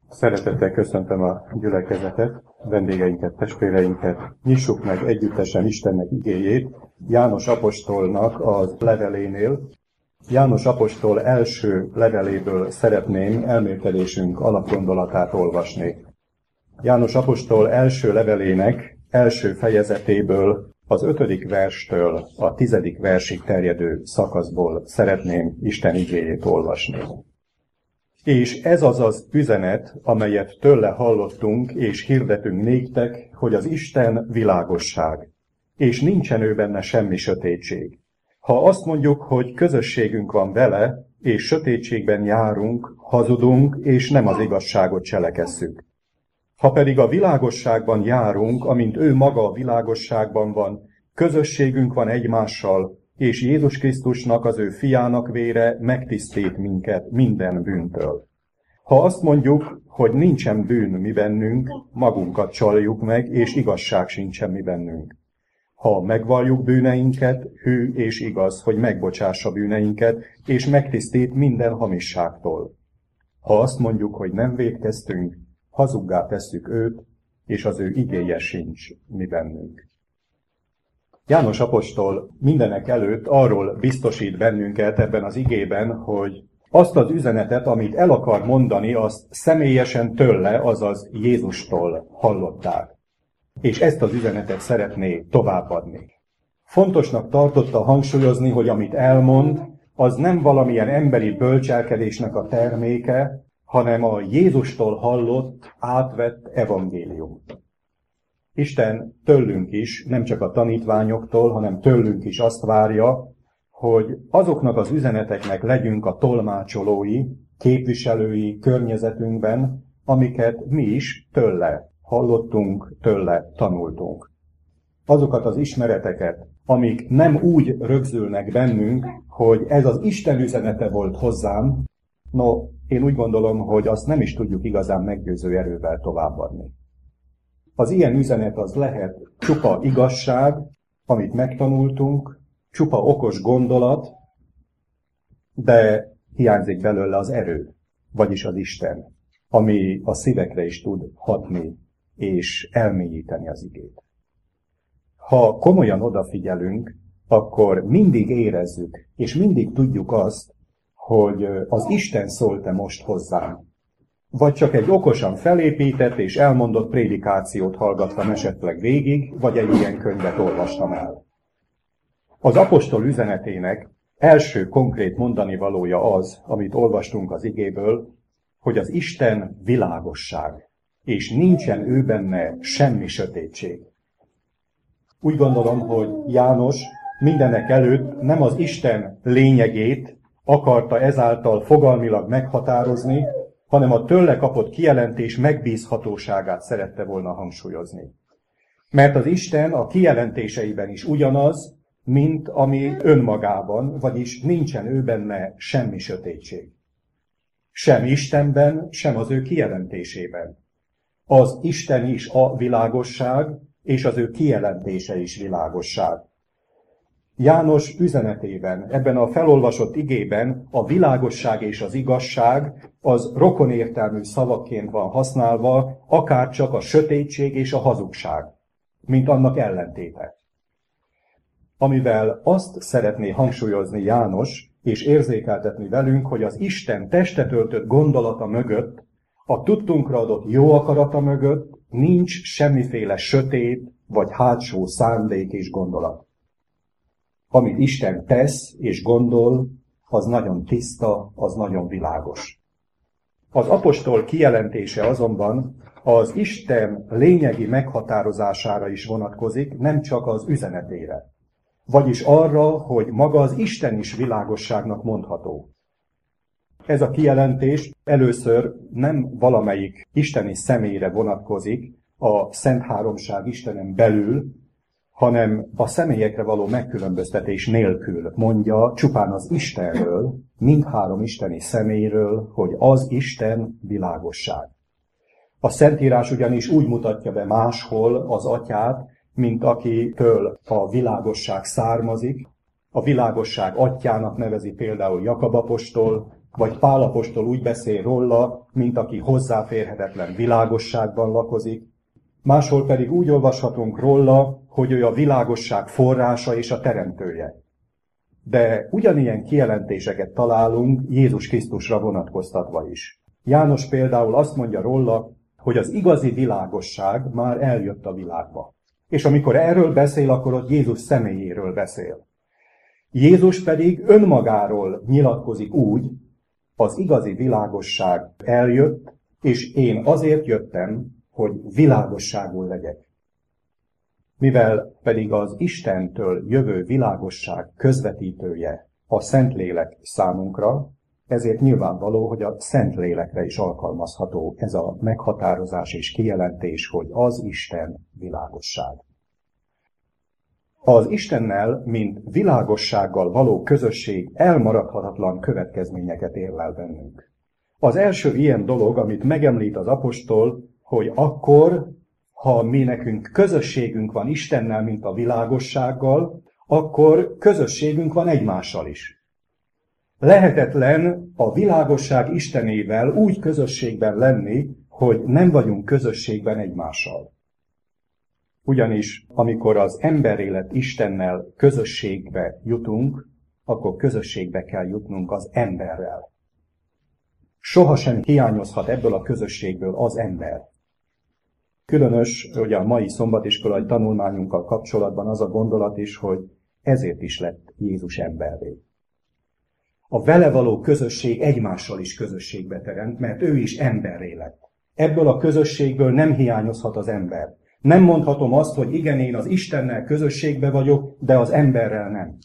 Szeretettel köszöntöm a gyülekezetet, vendégeinket, testvéreinket. Nyissuk meg együttesen Istennek igéjét János apostolnak az levelénél. János apostol első leveléből szeretném elmélkedésünk alapgondolatát olvasni. János apostol első levelének első fejezetéből az 5. verstől a 10. versig terjedő szakaszból szeretném Isten igéjét olvasni. És ez az az üzenet, amelyet tőle hallottunk és hirdetünk néktek, hogy az Isten világosság, és nincsen ő benne semmi sötétség. Ha azt mondjuk, hogy közösségünk van vele, és sötétségben járunk, hazudunk, és nem az igazságot cselekesszük. Ha pedig a világosságban járunk, amint ő maga a világosságban van, közösségünk van egymással, és Jézus Krisztusnak, az ő fiának vére megtisztít minket minden bűntől. Ha azt mondjuk, hogy nincsen bűn mi bennünk, magunkat csaljuk meg, és igazság sincsen mi bennünk. Ha megvalljuk bűneinket, hű és igaz, hogy megbocsássa bűneinket, és megtisztít minden hamisságtól. Ha azt mondjuk, hogy nem vétkeztünk, hazuggá tesszük őt, és az ő igéje sincs mi bennünk. János apostol mindenek előtt arról biztosít bennünket ebben az igében, hogy azt az üzenetet, amit el akar mondani, azt személyesen tőle, azaz Jézustól hallották. És ezt az üzenetet szeretné továbbadni. Fontosnak tartotta hangsúlyozni, hogy amit elmond, az nem valamilyen emberi bölcselkedésnek a terméke, hanem a Jézustól hallott, átvett evangélium. Isten tőlünk is, nem csak a tanítványoktól, hanem tőlünk is azt várja, hogy azoknak az üzeneteknek legyünk a tolmácsolói, képviselői környezetünkben, amiket mi is tőle hallottunk, tőle tanultunk. Azokat az ismereteket, amik nem úgy rögzülnek bennünk, hogy ez az Isten üzenete volt hozzám, én úgy gondolom, hogy azt nem is tudjuk igazán meggyőző erővel továbbadni. Az ilyen üzenet az lehet csupa igazság, amit megtanultunk, csupa okos gondolat, de hiányzik belőle az erő, vagyis az Isten, ami a szívekre is tud hatni és elmélyíteni az igét. Ha komolyan odafigyelünk, akkor mindig érezzük, és mindig tudjuk azt, hogy az Isten szólt-e most hozzám. Vagy csak egy okosan felépített és elmondott prédikációt hallgattam esetleg végig, vagy egy ilyen könyvet olvastam el. Az apostol üzenetének első konkrét mondanivalója az, amit olvastunk az igéből, hogy az Isten világosság, és nincsen ő benne semmi sötétség. Úgy gondolom, hogy János mindenek előtt nem az Isten lényegét akarta ezáltal fogalmilag meghatározni, hanem a tőle kapott kijelentés megbízhatóságát szerette volna hangsúlyozni. Mert az Isten a kijelentéseiben is ugyanaz, mint ami önmagában, vagyis nincsen ő benne semmi sötétség. Sem Istenben, sem az ő kijelentésében. Az Isten is a világosság, és az ő kijelentése is világosság. János üzenetében, ebben a felolvasott igében a világosság és az igazság az rokonértelmű szavakként van használva, akár csak a sötétség és a hazugság, mint annak ellentéte. Amivel azt szeretné hangsúlyozni János, és érzékeltetni velünk, hogy az Isten testet öltött gondolata mögött, a tudtunkra adott jó akarata mögött nincs semmiféle sötét vagy hátsó szándék és gondolat. Amit Isten tesz és gondol, az nagyon tiszta, az nagyon világos. Az apostol kijelentése azonban az Isten lényegi meghatározására is vonatkozik, nem csak az üzenetére. Vagyis arra, hogy maga az Isten is világosságnak mondható. Ez a kijelentés először nem valamelyik isteni személyre vonatkozik, a Szent Háromság Istenen belül, hanem a személyekre való megkülönböztetés nélkül mondja csupán az Istenről, mindhárom isteni személyről, hogy az Isten világosság. A Szentírás ugyanis úgy mutatja be máshol az Atyát, mint akitől a világosság származik. A világosság atyának nevezi például Jakab apostol, Vagy Pál apostol úgy beszél róla, mint aki hozzáférhetetlen világosságban lakozik. Máshol pedig úgy olvashatunk róla, hogy ő a világosság forrása és a teremtője. De ugyanilyen kijelentéseket találunk Jézus Krisztusra vonatkoztatva is. János például azt mondja róla, hogy az igazi világosság már eljött a világba. És amikor erről beszél, akkor ott Jézus személyéről beszél. Jézus pedig önmagáról nyilatkozik úgy, az igazi világosság eljött, és én azért jöttem, hogy világosságul legyek. Mivel pedig az Istentől jövő világosság közvetítője a Szentlélek számunkra, ezért nyilvánvaló, hogy a Szentlélekre is alkalmazható ez a meghatározás és kijelentés, hogy az Isten világosság. Az Istennel, mint világossággal való közösség elmaradhatatlan következményeket érlel bennünk. Az első ilyen dolog, amit megemlít az apostol, hogy akkor, ha mi nekünk közösségünk van Istennel, mint a világossággal, akkor közösségünk van egymással is. Lehetetlen a világosság Istenével úgy közösségben lenni, hogy nem vagyunk közösségben egymással. Ugyanis, amikor az emberélet Istennel közösségbe jutunk, akkor közösségbe kell jutnunk az emberrel. Sohasem hiányozhat ebből a közösségből az ember. Különös, hogy a mai szombatiskolai tanulmányunkkal kapcsolatban az a gondolat is, hogy ezért is lett Jézus emberré. A vele való közösség egymással is közösségbe teremt, mert ő is emberré lett. Ebből a közösségből nem hiányozhat az ember. Nem mondhatom azt, hogy igen, én az Istennel közösségbe vagyok, de az emberrel nem.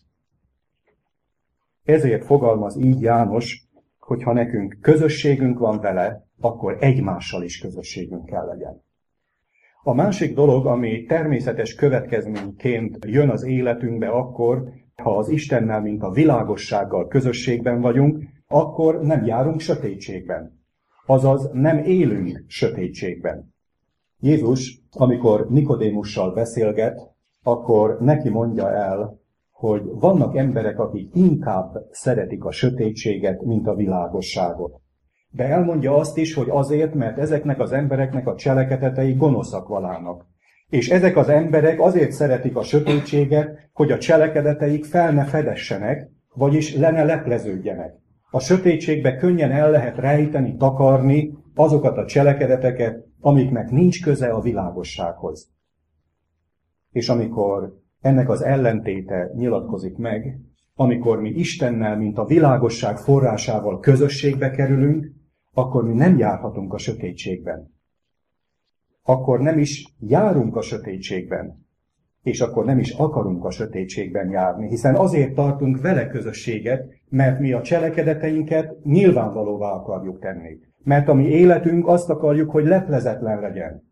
Ezért fogalmaz így János, hogy ha nekünk közösségünk van vele, akkor egymással is közösségünk kell legyen. A másik dolog, ami természetes következményként jön az életünkbe akkor, ha az Istennel, mint a világossággal közösségben vagyunk, akkor nem járunk sötétségben. Azaz nem élünk sötétségben. Jézus, amikor Nikodémussal beszélget, akkor neki mondja el, hogy vannak emberek, akik inkább szeretik a sötétséget, mint a világosságot. De elmondja azt is, hogy azért, mert ezeknek az embereknek a cselekedetei gonoszak valának. És ezek az emberek azért szeretik a sötétséget, hogy a cselekedeteik fel ne fedessenek, vagyis le ne lepleződjenek. A sötétségbe könnyen el lehet rejteni, takarni azokat a cselekedeteket, amiknek nincs köze a világossághoz. És amikor ennek az ellentéte nyilatkozik meg, amikor mi Istennel, mint a világosság forrásával közösségbe kerülünk, akkor mi nem járhatunk a sötétségben. Akkor nem is járunk a sötétségben, és akkor nem is akarunk a sötétségben járni, hiszen azért tartunk vele közösséget, mert mi a cselekedeteinket nyilvánvalóvá akarjuk tenni. Mert a mi életünk azt akarjuk, hogy leplezetlen legyen.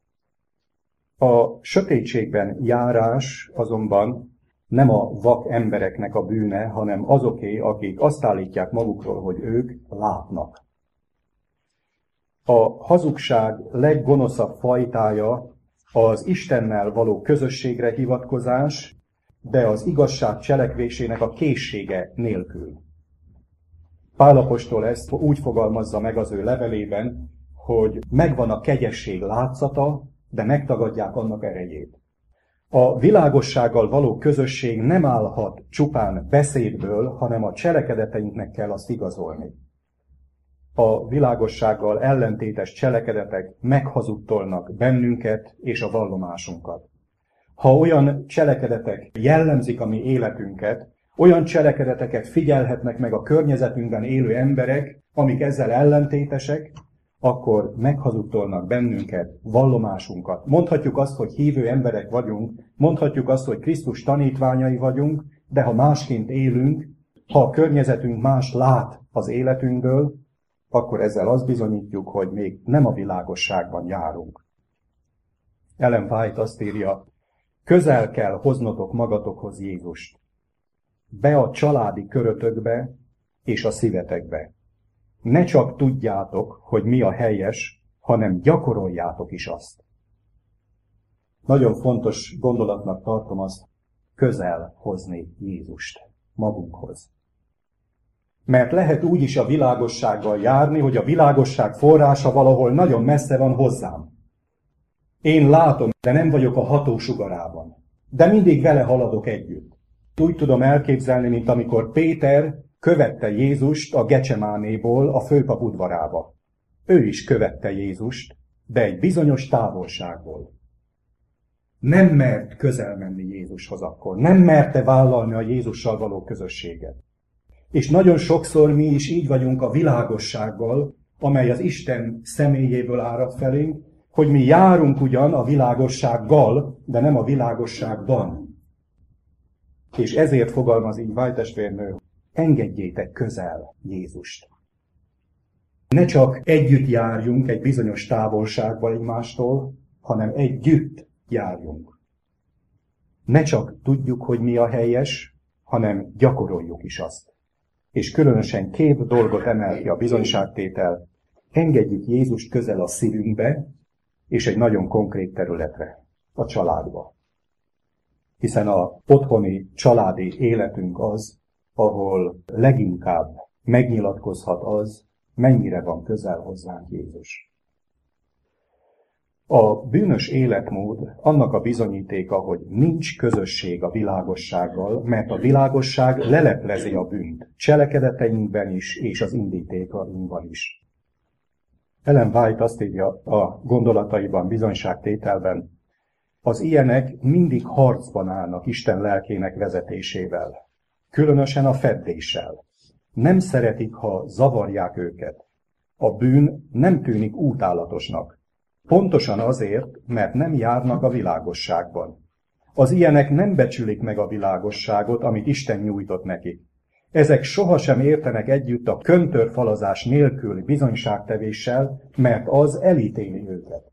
A sötétségben járás azonban nem a vak embereknek a bűne, hanem azoké, akik azt állítják magukról, hogy ők látnak. A hazugság leggonoszabb fajtája az Istennel való közösségre hivatkozás, de az igazság cselekvésének a készsége nélkül. Pál apostol ezt úgy fogalmazza meg az ő levelében, hogy megvan a kegyesség látszata, de megtagadják annak erejét. A világossággal való közösség nem állhat csupán beszédből, hanem a cselekedeteinknek kell azt igazolni. A világossággal ellentétes cselekedetek meghazudtolnak bennünket és a vallomásunkat. Ha olyan cselekedetek jellemzik a mi életünket, olyan cselekedeteket figyelhetnek meg a környezetünkben élő emberek, amik ezzel ellentétesek, akkor meghazudtolnak bennünket, vallomásunkat. Mondhatjuk azt, hogy hívő emberek vagyunk, mondhatjuk azt, hogy Krisztus tanítványai vagyunk, de ha másként élünk, ha a környezetünk más lát az életünkből, akkor ezzel azt bizonyítjuk, hogy még nem a világosságban járunk. Ellen White azt írja, közel kell hoznotok magatokhoz Jézust, be a családi körötökbe és a szívetekbe. Ne csak tudjátok, hogy mi a helyes, hanem gyakoroljátok is azt. Nagyon fontos gondolatnak tartom azt, közel hozni Jézust magunkhoz. Mert lehet úgy is a világossággal járni, hogy a világosság forrása valahol nagyon messze van hozzám. Én látom, de nem vagyok a hatósugarában. De mindig vele haladok együtt. Úgy tudom elképzelni, mint amikor Péter követte Jézust a Gecsemánéból a főpap udvarába. Ő is követte Jézust, de egy bizonyos távolságból. Nem mert közel menni Jézushoz akkor. Nem merte vállalni a Jézussal való közösséget. És nagyon sokszor mi is így vagyunk a világossággal, amely az Isten személyéből árad felénk, hogy mi járunk ugyan a világossággal, de nem a világosságban. És ezért fogalmaz így White testvérnő, engedjétek közel Jézust. Ne csak együtt járjunk egy bizonyos távolságban egymástól, hanem együtt járjunk. Ne csak tudjuk, hogy mi a helyes, hanem gyakoroljuk is azt. És különösen 2 dolgot emel ki a bizonyságtétel. Engedjük Jézust közel a szívünkbe, és egy nagyon konkrét területre, a családba. Hiszen a otthoni családi életünk az, ahol leginkább megnyilatkozhat az, mennyire van közel hozzánk Jézus. A bűnös életmód annak a bizonyítéka, hogy nincs közösség a világossággal, mert a világosság leleplezi a bűnt, cselekedeteinkben is, és az indítékainkban is. Ellen White azt írja a gondolataiban, bizonyságtételben, az ilyenek mindig harcban állnak Isten lelkének vezetésével, különösen a feddéssel. Nem szeretik, ha zavarják őket. A bűn nem tűnik útállatosnak. Pontosan azért, mert nem járnak a világosságban. Az ilyenek nem becsülik meg a világosságot, amit Isten nyújtott nekik. Ezek sohasem értenek együtt a köntörfalazás nélküli bizonyságtevéssel, mert az elítéli őket.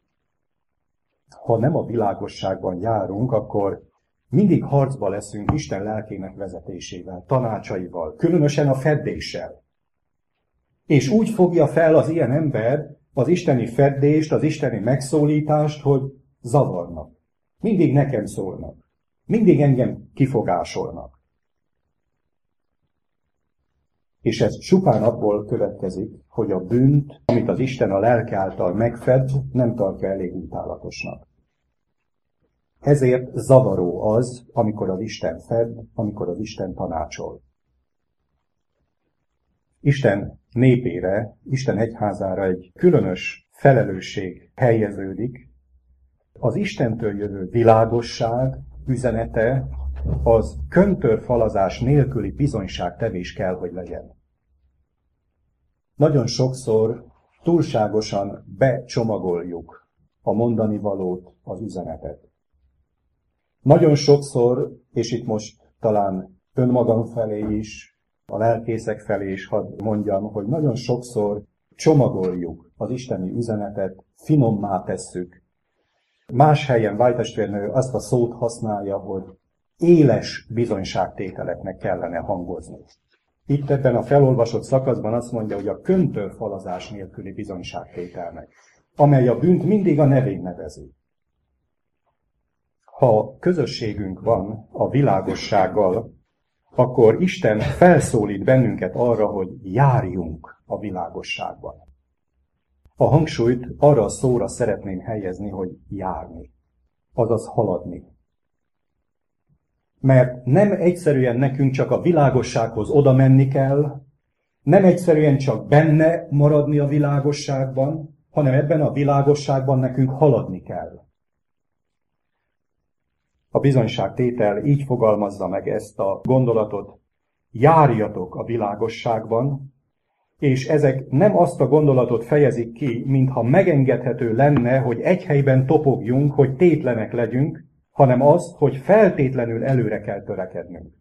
Ha nem a világosságban járunk, akkor mindig harcba leszünk Isten lelkének vezetésével, tanácsaival, különösen a feddéssel. És úgy fogja fel az ilyen ember az isteni feddést, az isteni megszólítást, hogy zavarnak. Mindig nekem szólnak. Mindig engem kifogásolnak. És ez csupán abból következik, hogy a bűnt, amit az Isten a lelke által megfed, nem tartja elég utálatosnak. Ezért zavaró az, amikor az Isten fed, amikor az Isten tanácsol. Isten népére, Isten egyházára egy különös felelősség helyeződik. Az Istentől jövő világosság üzenete az köntörfalazás nélküli bizonyságtevés kell, hogy legyen. Nagyon sokszor túlságosan becsomagoljuk a mondani valót, az üzenetet. Nagyon sokszor, és itt most talán önmagam felé is, a lelkészek felé is hadd mondjam, hogy nagyon sokszor csomagoljuk az isteni üzenetet, finommá tesszük. Más helyen White testvérnő azt a szót használja, hogy éles bizonyságtételeknek kellene hangozni. Itt ebben a felolvasott szakaszban azt mondja, hogy a köntörfalazás nélküli bizonyságtételnek, amely a bűnt mindig a nevén nevezi. Ha közösségünk van a világossággal, akkor Isten felszólít bennünket arra, hogy járjunk a világosságban. A hangsúlyt arra a szóra szeretném helyezni, hogy járni, azaz haladni. Mert nem egyszerűen nekünk csak a világossághoz oda menni kell, nem egyszerűen csak benne maradni a világosságban, hanem ebben a világosságban nekünk haladni kell. A bizonyságtétel így fogalmazza meg ezt a gondolatot, járjatok a világosságban, és ezek nem azt a gondolatot fejezik ki, mintha megengedhető lenne, hogy egy helyben topogjunk, hogy tétlenek legyünk, hanem azt, hogy feltétlenül előre kell törekednünk.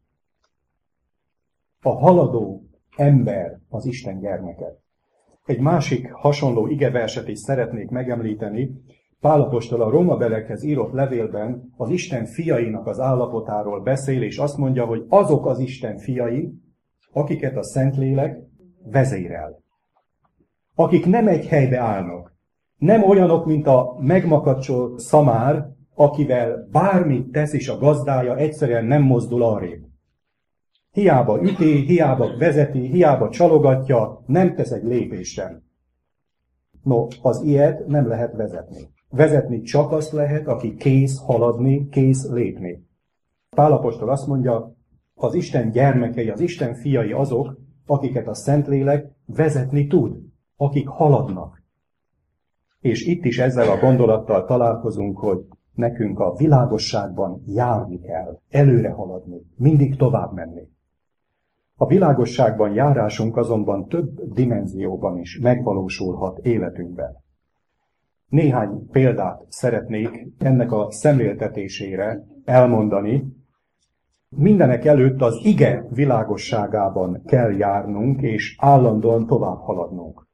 A haladó ember az Isten gyermeke. Egy másik hasonló igeverset is szeretnék megemlíteni. Pál apostol a rómabeliekhez írott levélben az Isten fiainak az állapotáról beszél, és azt mondja, hogy azok az Isten fiai, akiket a Szentlélek vezérel. Akik nem egy helybe állnak. Nem olyanok, mint a megmakacsolt szamár, akivel bármit tesz is a gazdája, egyszerűen nem mozdul arrébb. Hiába üti, hiába vezeti, hiába csalogatja, nem tesz egy lépést sem. No, az ilyet nem lehet vezetni. Vezetni csak azt lehet, aki kész haladni, kész lépni. Pál apostol azt mondja, az Isten gyermekei, az Isten fiai azok, akiket a Szentlélek vezetni tud, akik haladnak. És itt is ezzel a gondolattal találkozunk, hogy nekünk a világosságban járni kell, előre haladni, mindig tovább menni. A világosságban járásunk azonban több dimenzióban is megvalósulhat életünkben. Néhány példát szeretnék ennek a szemléltetésére elmondani. Mindenek előtt az ige világosságában kell járnunk, és állandóan tovább haladnunk.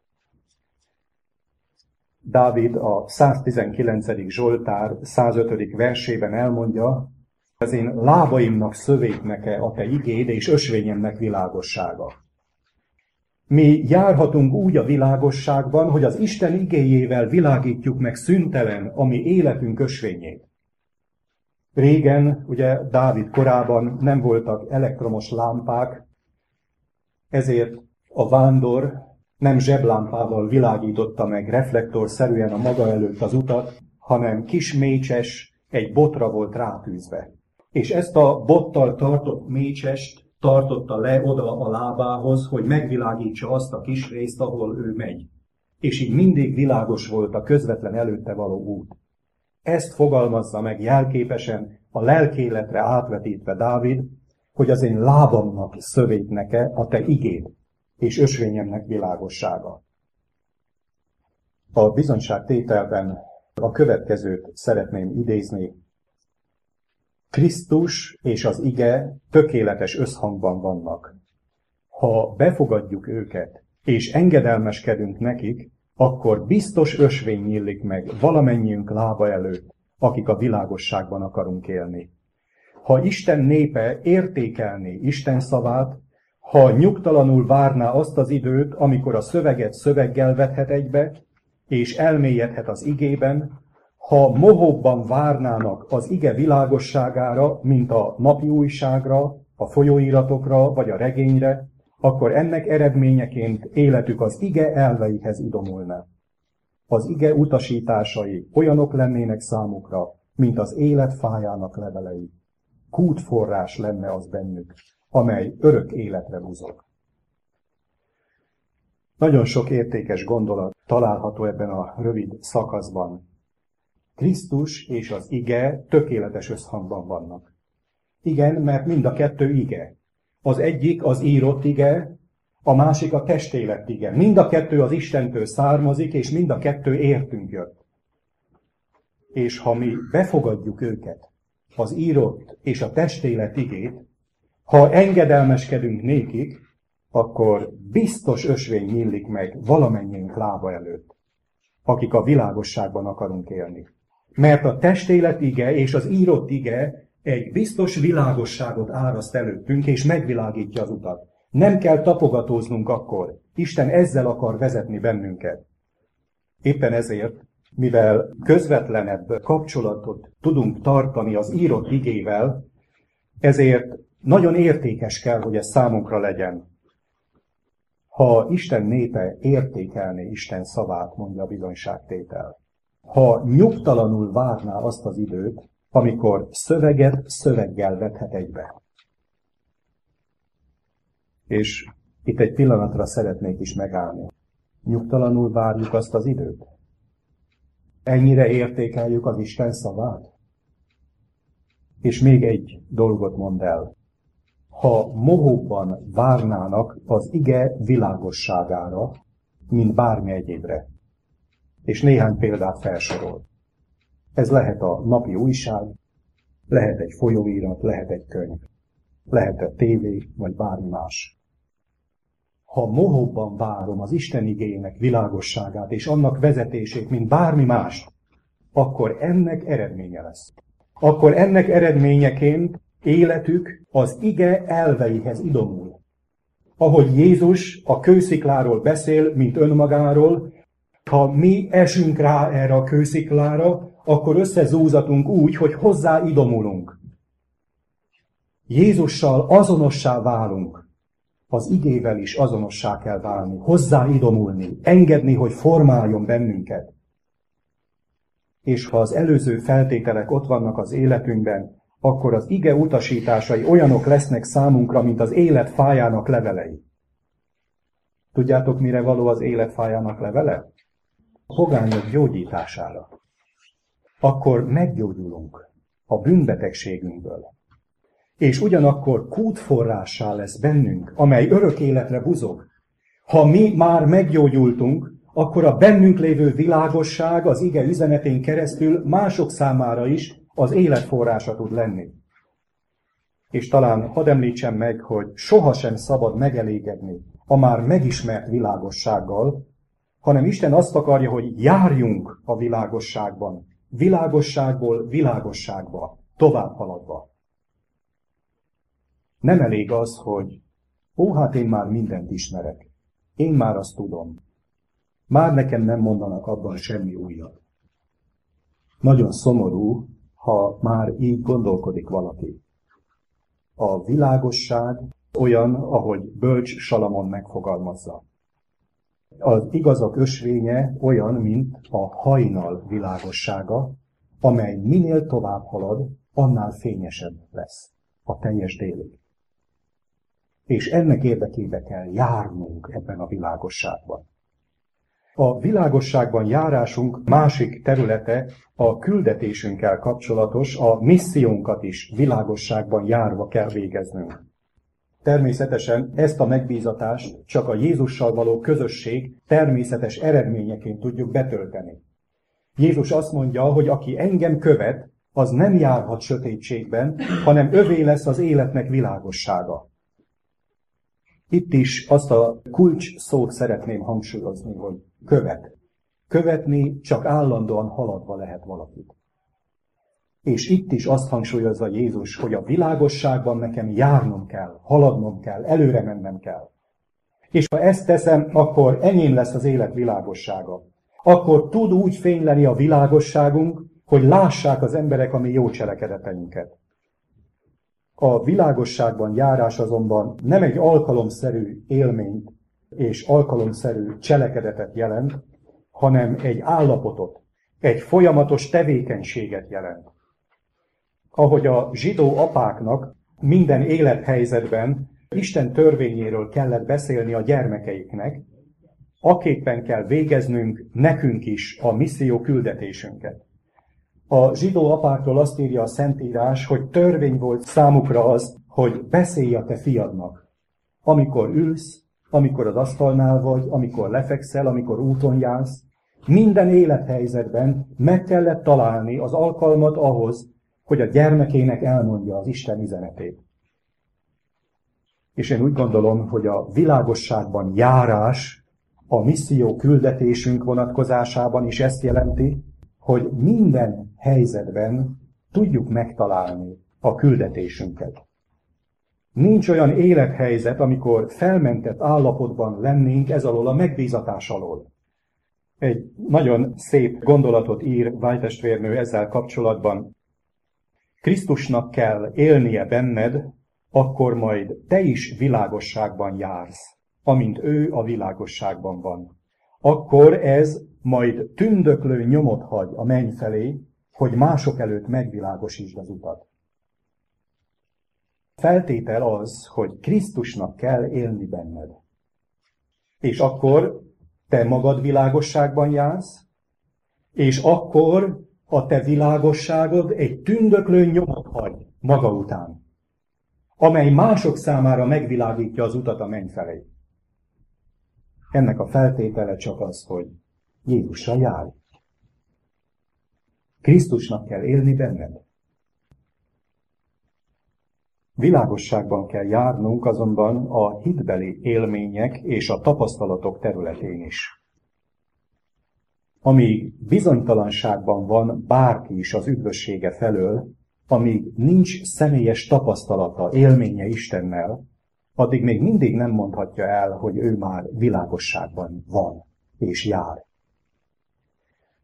Dávid a 119. Zsoltár 105. versében elmondja, az én lábaimnak szövétneke a te igéd, és ösvényemnek világossága. Mi járhatunk úgy a világosságban, hogy az Isten igéjével világítjuk meg szüntelen a mi életünk ösvényét. Régen, ugye Dávid korában nem voltak elektromos lámpák, ezért a vándor nem zseblámpával világította meg reflektorszerűen a maga előtt az utat, hanem kis mécses egy botra volt rátűzve. És ezt a bottal tartott mécsest tartotta le oda a lábához, hogy megvilágítsa azt a kis részt, ahol ő megy. És így mindig világos volt a közvetlen előtte való út. Ezt fogalmazza meg jelképesen, a lelkéletre átvetítve Dávid, hogy az én lábamnak szövétneke a te igéd, és ösvényemnek világossága. A bizonyságtételben a következőt szeretném idézni. Krisztus és az ige tökéletes összhangban vannak. Ha befogadjuk őket, és engedelmeskedünk nekik, akkor biztos ösvény nyílik meg valamennyiünk lába előtt, akik a világosságban akarunk élni. Ha Isten népe értékelné Isten szavát, ha nyugtalanul várná azt az időt, amikor a szöveget szöveggel vethet egybe, és elmélyedhet az igében, ha mohóbban várnának az ige világosságára, mint a napi újságra, a folyóiratokra vagy a regényre, akkor ennek eredményeként életük az ige elveihez idomulna. Az ige utasításai olyanok lennének számukra, mint az élet fájának levelei. Kútforrás lenne az bennük, amely örök életre buzog. Nagyon sok értékes gondolat található ebben a rövid szakaszban. Krisztus és az ige tökéletes összhangban vannak. Igen, mert mind a kettő ige. Az egyik az írott ige, a másik a testélet ige. Mind a kettő az Istentől származik, és mind a kettő értünk jött. És ha mi befogadjuk őket, az írott és a testélet igét, ha engedelmeskedünk nékik, akkor biztos ösvény nyílik meg valamennyiünk lába előtt, akik a világosságban akarunk élni. Mert a testélet ige és az írott ige egy biztos világosságot áraszt előttünk, és megvilágítja az utat. Nem kell tapogatóznunk akkor. Isten ezzel akar vezetni bennünket. Éppen ezért, mivel közvetlenebb kapcsolatot tudunk tartani az írott igével, ezért nagyon értékes kell, hogy ez számunkra legyen. Ha Isten népe értékelné Isten szavát, mondja a bizonyságtétel. Ha nyugtalanul várná azt az időt, amikor szöveget szöveggel vethet egybe. És itt egy pillanatra szeretnék is megállni. Nyugtalanul várjuk azt az időt? Ennyire értékeljük az Isten szavát? És még egy dolgot mondd el. Ha mohóban várnának az ige világosságára, mint bármi egyébre. És néhány példát felsorol. Ez lehet a napi újság, lehet egy folyóirat, lehet egy könyv, lehet egy tévé, vagy bármi más. Ha mohóbban várom az Isten igéjének világosságát és annak vezetését, mint bármi mást, akkor ennek eredménye lesz. Akkor ennek eredményeként életük az ige elveihez idomul. Ahogy Jézus a kőszikláról beszél, mint önmagáról, ha mi esünk rá erre a kősziklára, akkor összezúzatunk úgy, hogy hozzá idomulunk. Jézussal azonossá válunk, az igével is azonossá kell válni, hozzáidomulni, engedni, hogy formáljon bennünket. És ha az előző feltételek ott vannak az életünkben, akkor az ige utasításai olyanok lesznek számunkra, mint az élet fájának levelei. Tudjátok, mire való az élet fájának levele? A pogányok gyógyítására. Akkor meggyógyulunk a bűnbetegségünkből. És ugyanakkor kútforrássá lesz bennünk, amely örök életre buzog. Ha mi már meggyógyultunk, akkor a bennünk lévő világosság az ige üzenetén keresztül mások számára is az életforrása tud lenni. És talán hadd említsem meg, hogy sohasem szabad megelégedni a már megismert világossággal, hanem Isten azt akarja, hogy járjunk a világosságban, világosságból világosságba, tovább haladva. Nem elég az, hogy hát én már mindent ismerek, én már azt tudom, már nekem nem mondanak abban semmi újat. Nagyon szomorú, ha már így gondolkodik valaki. A világosság olyan, ahogy bölcs Salamon megfogalmazza. Az igazak ösvénye olyan, mint a hajnal világossága, amely minél tovább halad, annál fényesebb lesz a teljes délig. És ennek érdekébe kell járnunk ebben a világosságban. A világosságban járásunk másik területe a küldetésünkkel kapcsolatos, a missziónkat is világosságban járva kell végeznünk. Természetesen ezt a megbízatást csak a Jézussal való közösség természetes eredményeként tudjuk betölteni. Jézus azt mondja, hogy aki engem követ, az nem járhat sötétségben, hanem övé lesz az életnek világossága. Itt is azt a kulcs szót szeretném hangsúlyozni, hogy követ. Követni csak állandóan haladva lehet valakit. És itt is azt hangsúlyozza Jézus, hogy a világosságban nekem járnom kell, haladnom kell, előre mennem kell. És ha ezt teszem, akkor enyém lesz az élet világossága. Akkor tud úgy fényleni a világosságunk, hogy lássák az emberek a mi jó cselekedeteinket. A világosságban járás azonban nem egy alkalomszerű élményt és alkalomszerű cselekedetet jelent, hanem egy állapotot, egy folyamatos tevékenységet jelent. Ahogy a zsidó apáknak minden élethelyzetben Isten törvényéről kellett beszélni a gyermekeiknek, aképpen kell végeznünk nekünk is a misszió küldetésünket. A zsidó apákról azt írja a Szentírás, hogy törvény volt számukra az, hogy beszélj a te fiadnak. Amikor ülsz, amikor az asztalnál vagy, amikor lefekszel, amikor úton jársz, minden élethelyzetben meg kellett találni az alkalmat ahhoz, hogy a gyermekének elmondja az Isten üzenetét. És én úgy gondolom, hogy a világosságban járás a misszió küldetésünk vonatkozásában is ezt jelenti, hogy minden helyzetben tudjuk megtalálni a küldetésünket. Nincs olyan élethelyzet, amikor felmentett állapotban lennénk ez alól a megbízatás alól. Egy nagyon szép gondolatot ír Vájtestvérnő ezzel kapcsolatban. Krisztusnak kell élnie benned, akkor majd te is világosságban jársz, amint ő a világosságban van. Akkor ez majd tündöklő nyomot hagy a menny felé, hogy mások előtt megvilágosítsd az utat. Feltétel az, hogy Krisztusnak kell élni benned. És akkor te magad világosságban jársz, és akkor a te világosságod egy tündöklő nyomot hagy maga után, amely mások számára megvilágítja az utat a menny felé. Ennek a feltétele csak az, hogy Jézussal járj. Krisztusnak kell élni benned. Világosságban kell járnunk azonban a hitbeli élmények és a tapasztalatok területén is. Amíg bizonytalanságban van bárki is az üdvössége felől, amíg nincs személyes tapasztalata, élménye Istennel, addig még mindig nem mondhatja el, hogy ő már világosságban van és jár.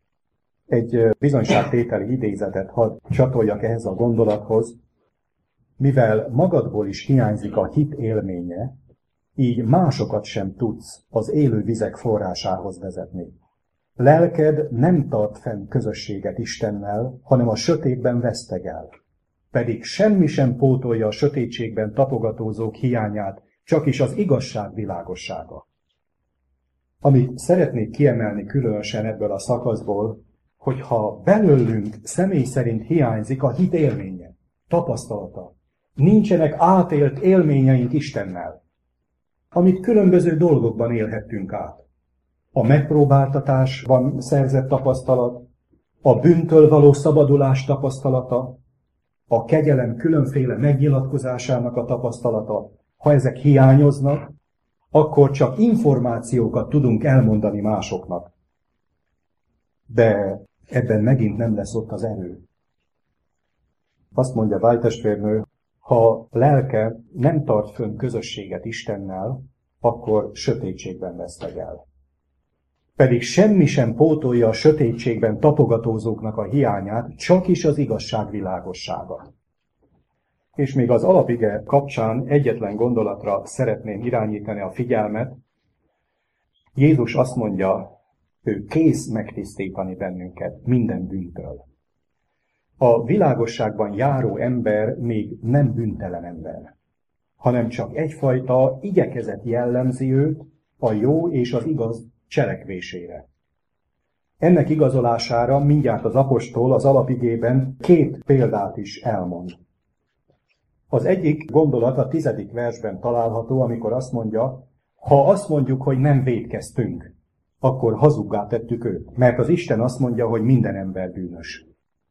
Egy bizonyságtételi idézetet hadd csatoljak ehhez a gondolathoz. Mivel magadból is hiányzik a hit élménye, így másokat sem tudsz az élő vizek forrásához vezetni. Lelked nem tart fenn közösséget Istennel, hanem a sötétben vesztegel. Pedig semmi sem pótolja a sötétségben tapogatózók hiányát, csakis az igazság világossága. Amit szeretnék kiemelni különösen ebből a szakaszból, hogyha belőlünk személy szerint hiányzik a hit élménye, tapasztalata, nincsenek átélt élményeink Istennel, amit különböző dolgokban élhettünk át. A megpróbáltatásban szerzett tapasztalat, a bűntől való szabadulás tapasztalata, a kegyelem különféle megnyilatkozásának a tapasztalata, ha ezek hiányoznak, akkor csak információkat tudunk elmondani másoknak. De ebben megint nem lesz ott az erő. Azt mondja bájtestvérnő, ha lelke nem tart fönn közösséget Istennel, akkor sötétségben vesztegel. Pedig semmi sem pótolja a sötétségben tapogatózóknak a hiányát, csakis az igazság világossága. És még az alapige kapcsán egyetlen gondolatra szeretném irányítani a figyelmet. Jézus azt mondja, ő kész megtisztítani bennünket minden bűntől. A világosságban járó ember még nem bűntelen ember, hanem csak egyfajta igyekezet jellemzi őt a jó és az igaz cselekvésére. Ennek igazolására mindjárt az apostol az alapigében 2 példát is elmond. Az egyik gondolat a 10. versben található, amikor azt mondja, ha azt mondjuk, hogy nem vétkeztünk, akkor hazuggá tettük őt, mert az Isten azt mondja, hogy minden ember bűnös.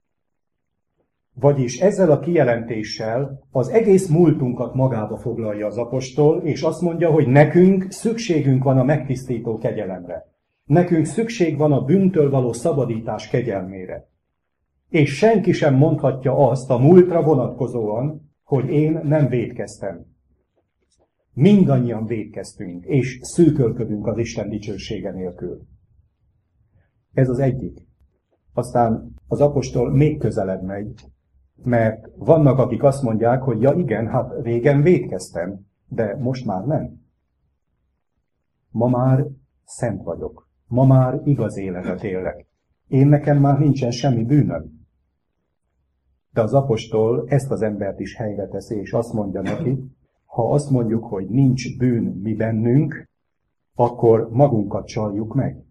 Vagyis ezzel a kijelentéssel az egész múltunkat magába foglalja az apostol, és azt mondja, hogy nekünk szükségünk van a megtisztító kegyelemre. Nekünk szükség van a bűntől való szabadítás kegyelmére. És senki sem mondhatja azt a múltra vonatkozóan, hogy én nem vétkeztem. Mindannyian vétkeztünk, és szűkölködünk az Isten dicsősége nélkül. Ez az egyik. Aztán az apostol még közelebb megy, mert vannak, akik azt mondják, hogy ja igen, hát régen vétkeztem, de most már nem. Ma már szent vagyok. Ma már igaz életet élek. Én nekem már nincsen semmi bűnöm. De az apostol ezt az embert is helyre teszi, és azt mondja neki, ha azt mondjuk, hogy nincs bűn mi bennünk, akkor magunkat csaljuk meg.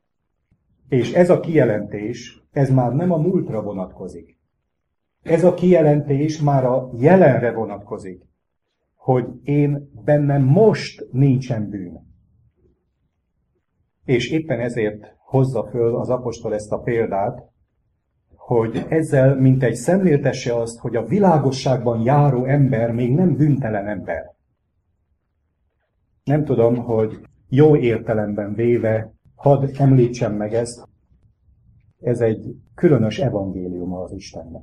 És ez a kijelentés, ez már nem a múltra vonatkozik. Ez a kijelentés már a jelenre vonatkozik, hogy én bennem most nincsen bűn. És éppen ezért hozza föl az apostol ezt a példát, hogy ezzel mintegy szemléltesse azt, hogy a világosságban járó ember még nem bűntelen ember. Nem tudom, hogy jó értelemben véve, hadd említsem meg ezt, ez egy különös evangéliuma az Istennek,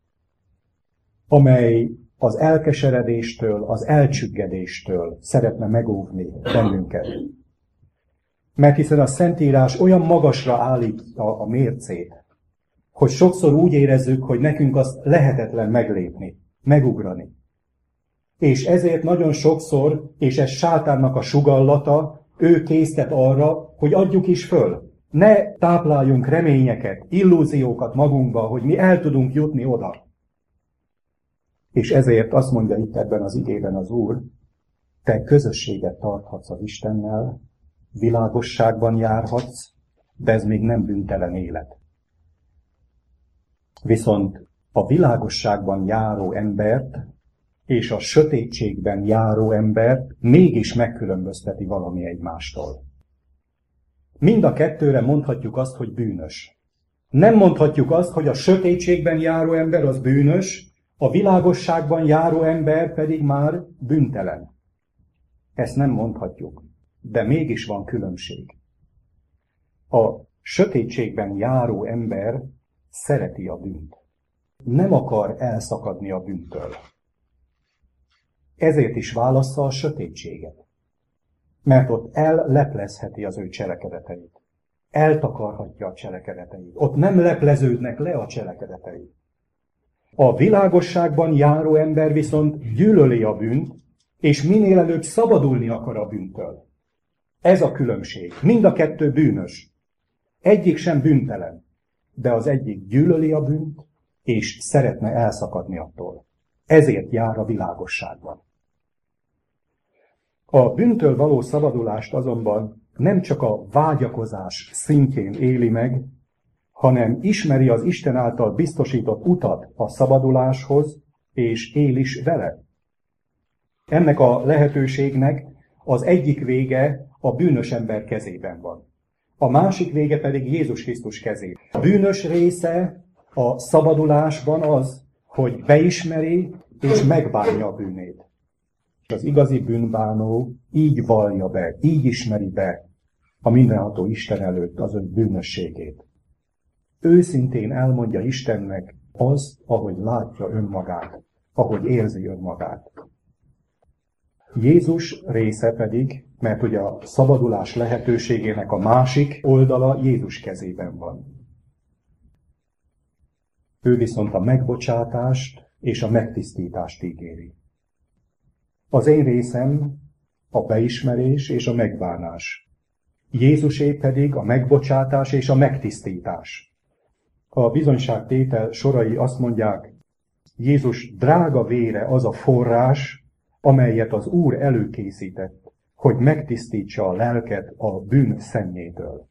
amely az elkeseredéstől, az elcsüggedéstől szeretne megóvni bennünket. Mert hiszen a Szentírás olyan magasra állítja a mércét, hogy sokszor úgy érezzük, hogy nekünk azt lehetetlen meglépni, megugrani. És ezért nagyon sokszor, és ez sátánnak a sugallata, ő késztet arra, hogy adjuk is föl. Ne tápláljunk reményeket, illúziókat magunkba, hogy mi el tudunk jutni oda. És ezért azt mondja itt ebben az igében az Úr, te közösséget tarthatsz az Istennel, világosságban járhatsz, de ez még nem bűntelen élet. Viszont a világosságban járó embert és a sötétségben járó embert mégis megkülönbözteti valami egymástól. Mind a kettőre mondhatjuk azt, hogy bűnös. Nem mondhatjuk azt, hogy a sötétségben járó ember az bűnös, a világosságban járó ember pedig már bűntelen. Ezt nem mondhatjuk, de mégis van különbség. A sötétségben járó ember szereti a bűnt. Nem akar elszakadni a bűntől. Ezért is válassza a sötétséget. Mert ott elleplezheti az ő cselekedeteit. Eltakarhatja a cselekedeteit. Ott nem lepleződnek le a cselekedetei. A világosságban járó ember viszont gyűlöli a bűnt, és minél előbb szabadulni akar a bűntől. Ez a különbség. Mind a kettő bűnös. Egyik sem bűntelen, de az egyik gyűlöli a bűnt, és szeretne elszakadni attól. Ezért jár a világosságban. A bűntől való szabadulást azonban nem csak a vágyakozás szintjén éli meg, hanem ismeri az Isten által biztosított utat a szabaduláshoz, és él is vele. Ennek a lehetőségnek az egyik vége a bűnös ember kezében van. A másik vége pedig Jézus Krisztus kezében. A bűnös része a szabadulásban az, hogy beismeri és megbánja a bűnét. Az igazi bűnbánó így vallja be, így ismeri be a mindenható Isten előtt az ön bűnösségét. Őszintén elmondja Istennek az, ahogy látja önmagát, ahogy érzi önmagát. Jézus része pedig, mert ugye a szabadulás lehetőségének a másik oldala Jézus kezében van. Ő viszont a megbocsátást és a megtisztítást ígéri. Az én részem a beismerés és a megbánás. Jézusé pedig a megbocsátás és a megtisztítás. A bizonyságtétel sorai azt mondják, Jézus drága vére az a forrás, amelyet az Úr előkészített, hogy megtisztítsa a lelket a bűn szennyétől.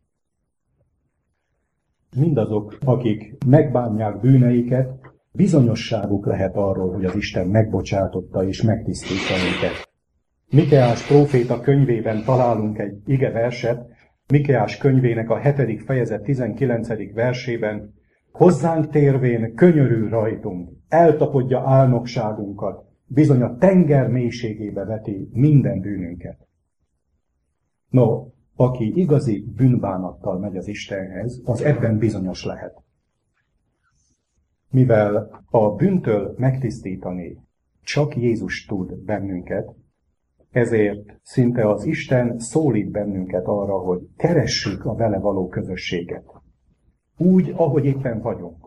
Mindazok, akik megbánják bűneiket, bizonyosságuk lehet arról, hogy az Isten megbocsátotta és megtisztítja őket. Mikeás próféta könyvében találunk egy igeverset, Mikeás könyvének a 7. fejezet 19. versében, hozzánk térvén könyörül rajtunk, eltapodja álnokságunkat, bizony a tenger mélységébe veti minden bűnünket. No, aki igazi bűnbánattal megy az Istenhez, az ebben bizonyos lehet. Mivel a bűntől megtisztítani csak Jézus tud bennünket, ezért szinte az Isten szólít bennünket arra, hogy keressük a vele való közösséget. Úgy, ahogy éppen vagyunk.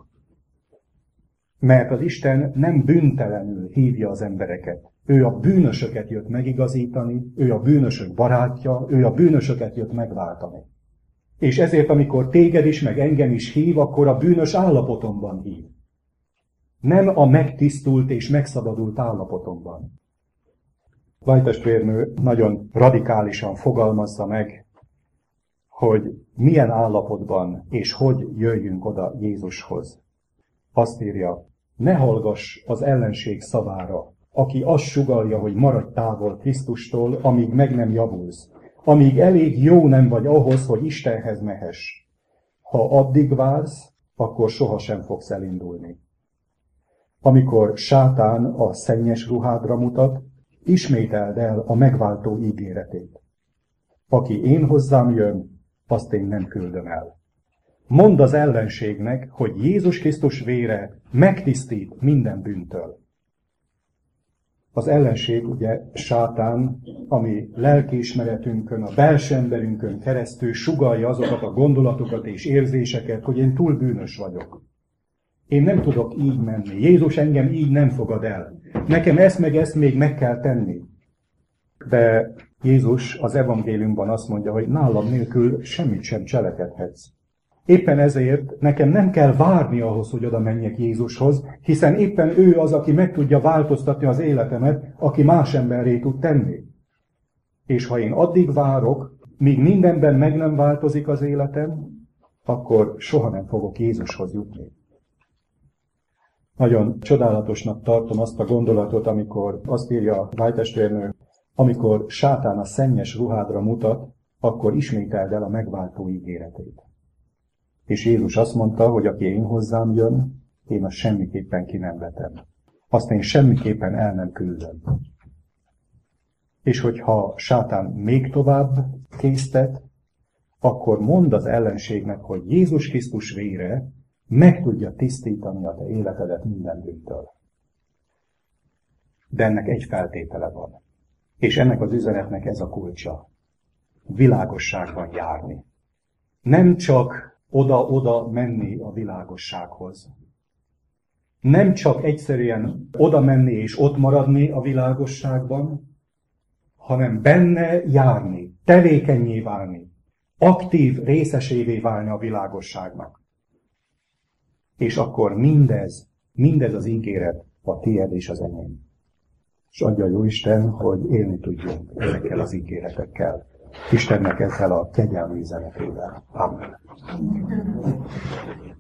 Mert az Isten nem bűntelenül hívja az embereket. Ő a bűnösöket jött megigazítani, ő a bűnösök barátja, ő a bűnösöket jött megváltani. És ezért, amikor téged is, meg engem is hív, akkor a bűnös állapotomban hív. Nem a megtisztult és megszabadult állapotomban. Vajtestvérnő nagyon radikálisan fogalmazza meg, hogy milyen állapotban és hogy jöjjünk oda Jézushoz. Azt írja, ne hallgass az ellenség szavára, aki azt sugallja, hogy maradj távol Krisztustól, amíg meg nem javulsz, amíg elég jó nem vagy ahhoz, hogy Istenhez mehess. Ha addig vársz, akkor sohasem fogsz elindulni. Amikor sátán a szennyes ruhádra mutat, ismételd el a megváltó ígéretét. Aki én hozzám jön, azt én nem küldöm el. Mondd az ellenségnek, hogy Jézus Krisztus vére megtisztít minden bűntől. Az ellenség ugye sátán, ami lelkiismeretünkön, a belső emberünkön keresztül sugallja azokat a gondolatokat és érzéseket, hogy én túl bűnös vagyok. Én nem tudok így menni. Jézus engem így nem fogad el. Nekem ezt meg ezt még meg kell tenni. De Jézus az evangéliumban azt mondja, hogy nálam nélkül semmit sem cselekedhetsz. Éppen ezért nekem nem kell várni ahhoz, hogy oda menjek Jézushoz, hiszen éppen ő az, aki meg tudja változtatni az életemet, aki más emberré tud tenni. És ha én addig várok, míg mindenben meg nem változik az életem, akkor soha nem fogok Jézushoz jutni. Nagyon csodálatosnak tartom azt a gondolatot, amikor azt írja Vajtestvérnő, amikor sátán a szennyes ruhádra mutat, akkor ismételd el a megváltó ígéretét. És Jézus azt mondta, hogy aki én hozzám jön, én azt semmiképpen ki nem vetem. Azt én semmiképpen el nem küldöm. És hogyha sátán még tovább késztet, akkor mondd az ellenségnek, hogy Jézus Krisztus vére meg tudja tisztítani a te életedet minden bűntől. De ennek egy feltétele van. És ennek az üzenetnek ez a kulcsa. Világosságban járni. Nem csak oda-oda menni a világossághoz. Nem csak egyszerűen oda menni és ott maradni a világosságban, hanem benne járni, tevékennyé válni, aktív részesévé válni a világosságnak. És akkor mindez az ígéret a tiéd és az enyém. És adja a Jóisten, hogy élni tudjunk ezekkel az ígéretekkel. Istennek ezzel a kegyelmi üzenetével. Amen.